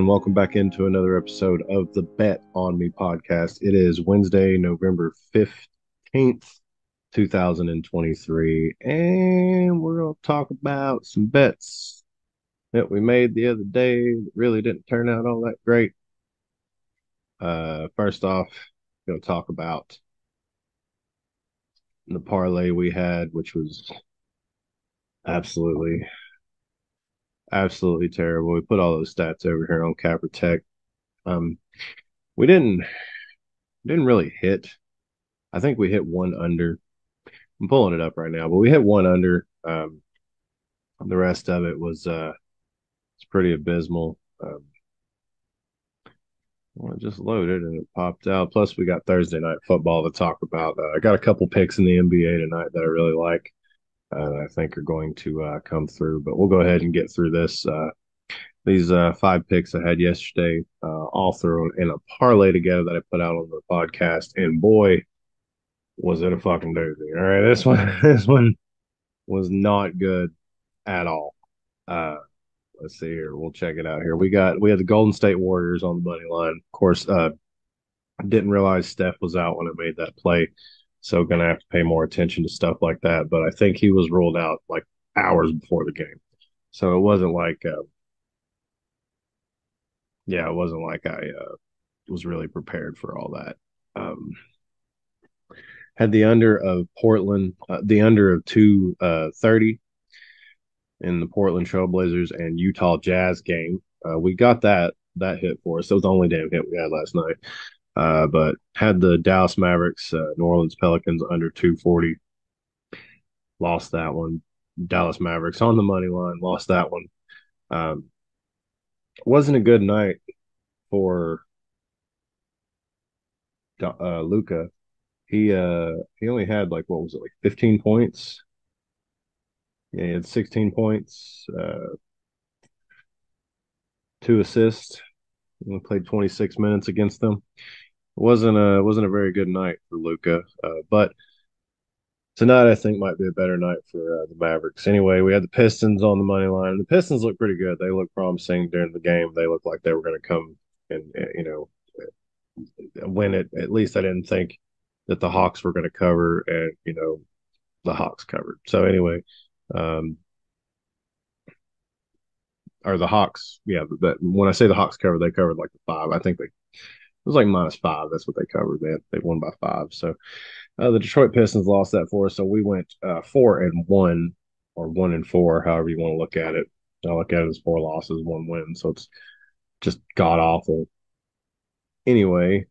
and welcome back into another episode of the Bet on Me podcast. It is Wednesday, November 15th, 2023, and we're going to talk about some bets that we made the other day that really didn't turn out all that great. First off, going to talk about the parlay we had, which was absolutely, absolutely terrible. We put all those stats over here on Capper Tech. Um, we didn't really hit. I think we hit one under. I'm pulling it up right now, but we hit one under. The rest of it was it's pretty abysmal. Well, it just loaded and it popped out. Plus, we got Thursday night football to talk about. I got a couple picks in the NBA tonight that I really like. I think are going to come through, but we'll go ahead and get through this. These five picks I had yesterday, all thrown in a parlay together that I put out on the podcast, and boy, was it a fucking doozy. All right, this one, this one was not good at all. Uh, let's see here. We'll check it out here. We had the Golden State Warriors on the money line. Of course, didn't realize Steph was out when I made that play, so gonna have to pay more attention to stuff like that. But I think he was ruled out like hours before the game, so it wasn't like, yeah, it wasn't like I was really prepared for all that. Um, had the under of Portland, the under of 230 in the Portland Trailblazers and Utah Jazz game. We got that hit for us. That was the only damn hit we had last night. But had the Dallas Mavericks, New Orleans Pelicans under 240, lost that one. Dallas Mavericks on the money line, lost that one. Um, wasn't a good night for Luca. He only had like what was it, like 15 points? Yeah, he had 16 points, two assists. We played 26 minutes against them. It wasn't a very good night for Luca. But tonight I think might be a better night for the Mavericks. Anyway, we had the Pistons on the money line. The Pistons look pretty good. They look promising during the game. They look like they were going to come and win it. At least I didn't think that the Hawks were going to cover, and the Hawks covered. So anyway, um, or the Hawks, yeah. That when I say the Hawks covered, they covered like the five. I think it was like -5. That's what they covered. They won by five. So the Detroit Pistons lost that for us. So we went 4-1 or 1-4, however you want to look at it. I look at it as four losses, one win. So it's just god awful. Anyway,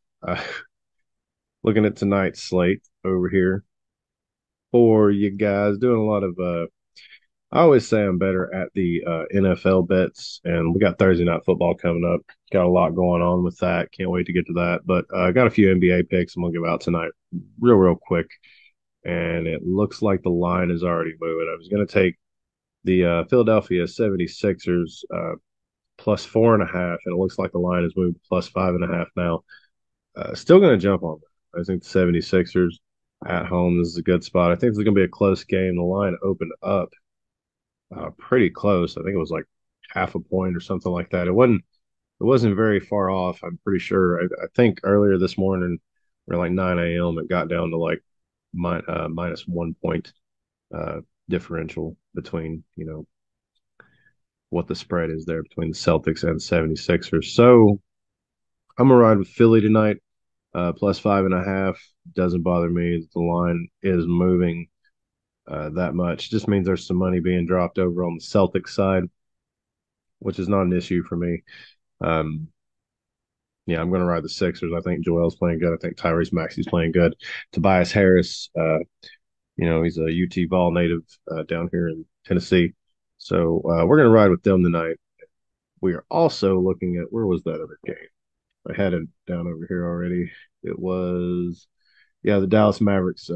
looking at tonight's slate over here for you guys, doing a lot of I always say I'm better at the NFL bets, and we got Thursday night football coming up. Got a lot going on with that. Can't wait to get to that. But I got a few NBA picks I'm gonna give out tonight, real quick. And it looks like the line is already moving. I was gonna take the Philadelphia 76ers plus 4.5, and it looks like the line has moved to plus 5.5 now. Still gonna jump on that. I think the 76ers at home, this is a good spot. I think this is gonna be a close game. The line opened up pretty close. I think it was like half a point or something like that. It wasn't very far off. I'm pretty sure. I think earlier this morning, or like 9 a.m., it got down to like -1 point differential between what the spread is there between the Celtics and 76ers. So I'm gonna ride with Philly tonight, plus 5.5. Doesn't bother me that the line is moving that much. Just means there's some money being dropped over on the Celtics side, which is not an issue for me. Um, yeah, I'm going to ride the Sixers. I think Joel's playing good. I think Tyrese Maxey's playing good. Tobias Harris, he's a UT Vol native down here in Tennessee. So we're going to ride with them tonight. We are also looking at, where was that other game? I had it down over here already. It was, yeah, the Dallas Mavericks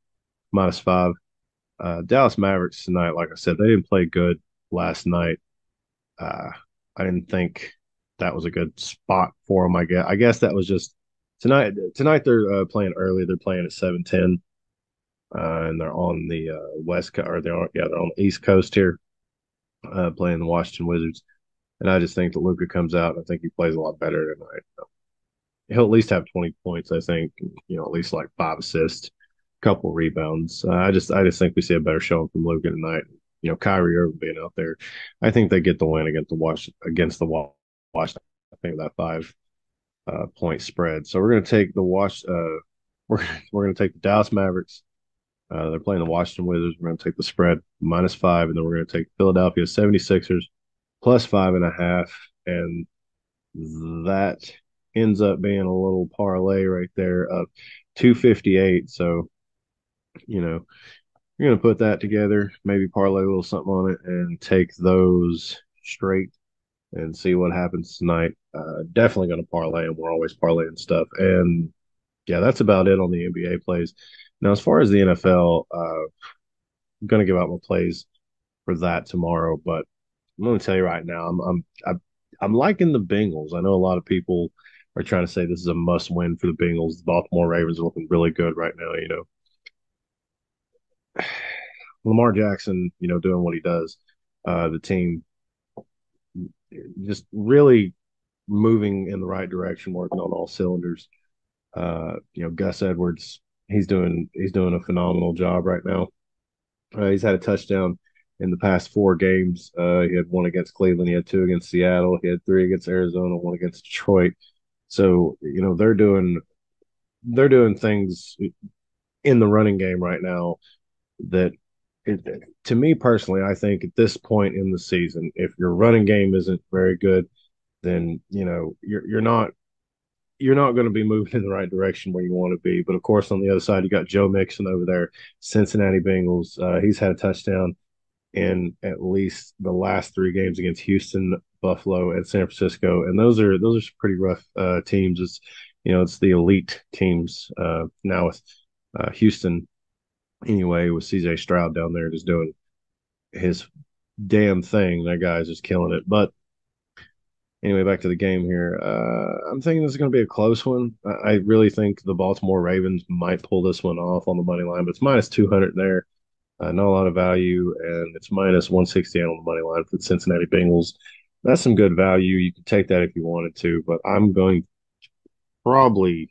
-5. Dallas Mavericks tonight, like I said, they didn't play good last night. Uh, I didn't think that was a good spot for them. I guess that was just tonight. Tonight they're playing early. They're playing at 7:10, and they're on the West Coast, or they're on the East Coast here, playing the Washington Wizards. And I just think that Luka comes out, and I think he plays a lot better tonight. He'll at least have 20 points, I think, at least like 5 assists, couple rebounds. I just think we see a better showing from Luka tonight. Kyrie Irving being out there, I think they get the win against the Washington. I think that 5 point spread. So we're going to take the Wash. We're going to take the Dallas Mavericks. They're playing the Washington Wizards. We're going to take the spread -5, and then we're going to take Philadelphia 76ers +5.5, and that ends up being a little parlay right there of 258. So, you're going to put that together, maybe parlay a little something on it, and take those straight and see what happens tonight. Definitely going to parlay, and we're always parlaying stuff. And yeah, that's about it on the NBA plays. Now, as far as the NFL, I'm going to give out my plays for that tomorrow, but I'm going to tell you right now, I'm liking the Bengals. I know a lot of people are trying to say this is a must win for the Bengals. The Baltimore Ravens are looking really good right now. Lamar Jackson, doing what he does. The team just really moving in the right direction, working on all cylinders. Gus Edwards, he's doing a phenomenal job right now. He's had a touchdown in the past 4 games. He had one against Cleveland, he had two against Seattle, he had three against Arizona, one against Detroit. So they're doing things in the running game right now that it, to me personally, I think at this point in the season, if your running game isn't very good, then you're not going to be moving in the right direction where you want to be. But of course, on the other side, you got Joe Mixon over there, Cincinnati Bengals. He's had a touchdown in at least the last 3 games against Houston, Buffalo, and San Francisco, and those are some pretty rough teams. It's the elite teams now with Houston. Anyway, with CJ Stroud down there just doing his damn thing. That guy's just killing it. But anyway, back to the game here. I'm thinking this is going to be a close one. I really think the Baltimore Ravens might pull this one off on the money line, but it's -200 there. Not a lot of value, and it's -168 on the money line for the Cincinnati Bengals. That's some good value. You could take that if you wanted to, but I'm going to probably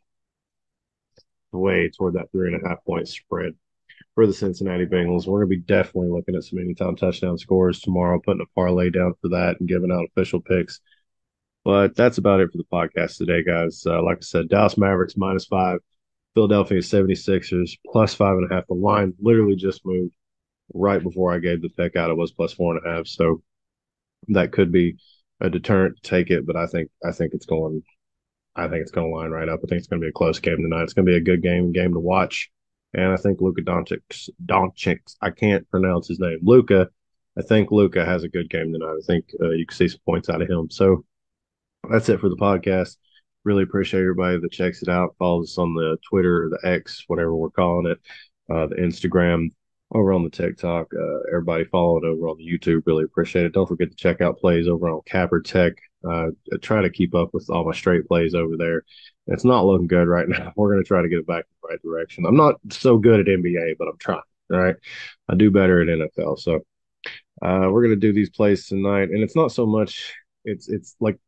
way toward that 3.5 point spread for the Cincinnati Bengals. We're going to be definitely looking at some anytime touchdown scores tomorrow, putting a parlay down for that and giving out official picks. But that's about it for the podcast today, guys. Like I said, Dallas Mavericks -5, Philadelphia 76ers +5.5. The line literally just moved right before I gave the pick out. It was +4.5. So that could be a deterrent to take it, but I think it's going to line right up. I think it's going to be a close game tonight. It's going to be a good game to watch. And I think Doncic, I can't pronounce his name. I think Luka has a good game tonight. I think you can see some points out of him. So that's it for the podcast. Really appreciate everybody that checks it out. Follows us on the Twitter, the X, whatever we're calling it, the Instagram, over on the TikTok. Everybody follow it over on the YouTube. Really appreciate it. Don't forget to check out plays over on Capper Tech. I try to keep up with all my straight plays over there. It's not looking good right now. We're going to try to get it back in the right direction. I'm not so good at NBA, but I'm trying. All right. I do better at NFL. So we're going to do these plays tonight. And it's not so much, it's like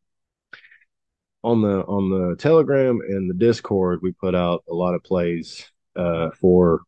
on the Telegram and the Discord, we put out a lot of plays for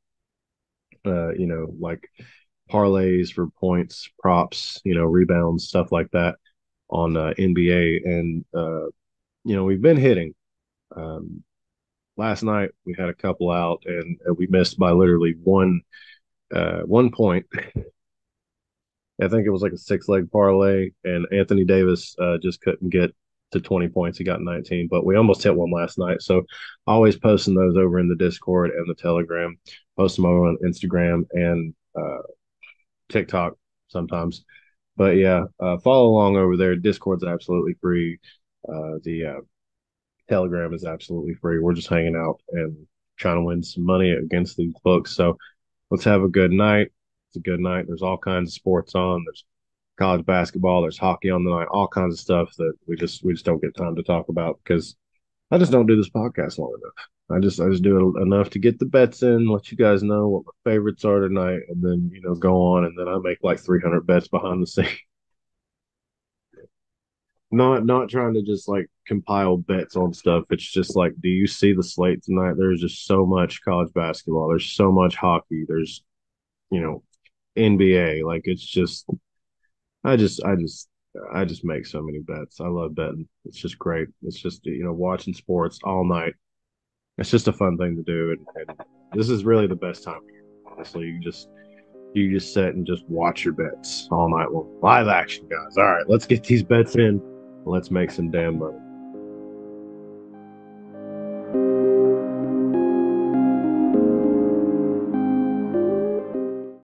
like parlays for points, props, rebounds, stuff like that on NBA, and we've been hitting. Um, Last night we had a couple out, and we missed by literally 1 point. I think it was like a 6 leg parlay, and Anthony Davis just couldn't get to 20 points. He got 19, but we almost hit one last night. So always posting those over in the Discord and the Telegram, post them over on Instagram and TikTok sometimes. But yeah, follow along over there. Discord's absolutely free. The Telegram is absolutely free. We're just hanging out and trying to win some money against these books. So let's have a good night. It's a good night. There's all kinds of sports on. There's college basketball. There's hockey on the night. All kinds of stuff that we just don't get time to talk about because I just don't do this podcast long enough. I just do it enough to get the bets in, let you guys know what my favorites are tonight, and then go on, and then I make like 300 bets behind the scenes. Not trying to just like compile bets on stuff. It's just like, do you see the slate tonight? There's just so much college basketball. There's so much hockey. There's, you know, NBA. Like it's just I just I just I just make so many bets. I love betting. It's just great. It's just, watching sports all night. It's just a fun thing to do, and this is really the best time of year. Honestly, you just sit and just watch your bets all night long. Live action, guys. All right, let's get these bets in. Let's make some damn money.